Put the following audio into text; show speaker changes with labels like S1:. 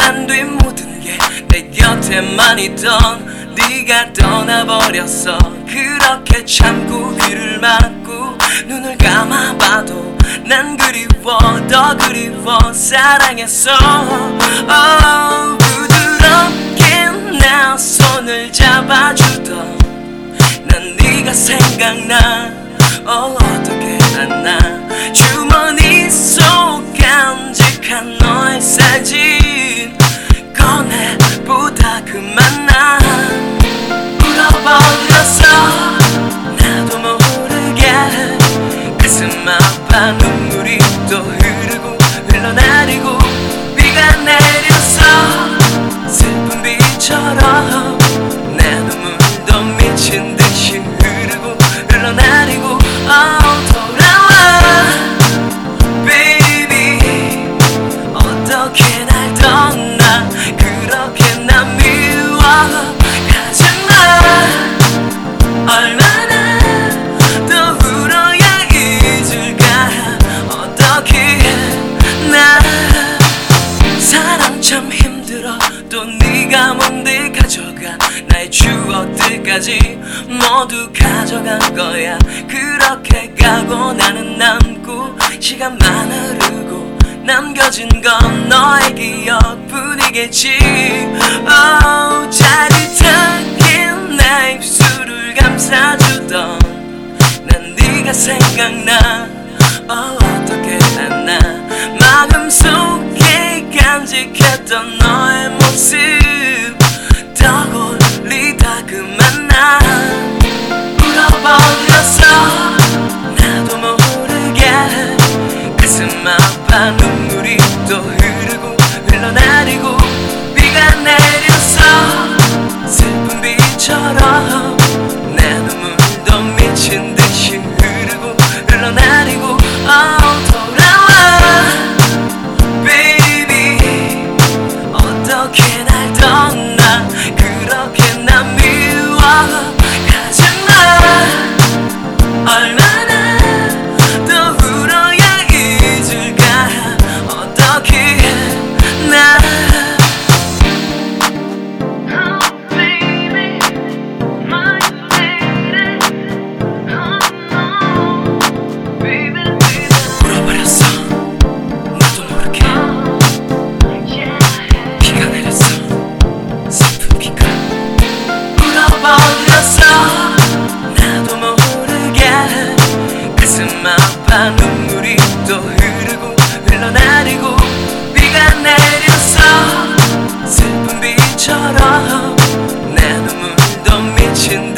S1: 안 된 모든 게 내 곁에만 있던 네가 떠나버렸어. 그렇게 참고 귀를 막고 눈을 감아봐도 난 그리워, 더 그리워. 사랑했어. 부드럽게 나 손을 잡아주던 난 네가 생각나. 어떻게 알았나. 주머니 속 간직한 너의 사진 꺼내보다 그만 나 울어버렸어. 나도 모르게 가슴 아파 눈물이 또 흐르고 흘러내리고 비가 내렸어. 슬픈 비처럼 내 눈물도 미친 듯이 흐르고 흘러내리고 돌아와 baby. 어떻게 날 떠나 그렇게 난 미워. 가지마. 얼마나 더 울어야 잊을까. 어떻게 나 사랑 참 힘들어. 또 네가 뭔데 가져가. 나의 추억들까지 모두 가져간 거야. 그렇게 가고 나는 남고 시간만 흐르고 남겨진 건 너의 기억뿐이겠지. 짜릿하게 내 입술을 감싸주던 난 네가 생각나. 어떻게 알았나. 마음속에 간직했던 너의 모습 떠올리다 그만 나 울어버렸어. 나도 모르게 가슴 아파 눈물이 또 흐르고 흘러내리고 비가 내렸어. 슬픈 비처럼 내 눈물도 미친 듯이 흐르고 흘러내리고 돌아와 baby. 어떻게 날 떠나 그렇게 난 미워. 가지마. 얼마나 더 울어야 잊을까. 어떻게 나 울어버렸어. 나도 모르게 비가 내렸어. 슬픈 비가 울어버렸어. 나도 모르게 가슴 아파 눈물이 또 흐르고 흘러내리고 비가 내렸어. 슬픈 비처럼 내 눈물도 미친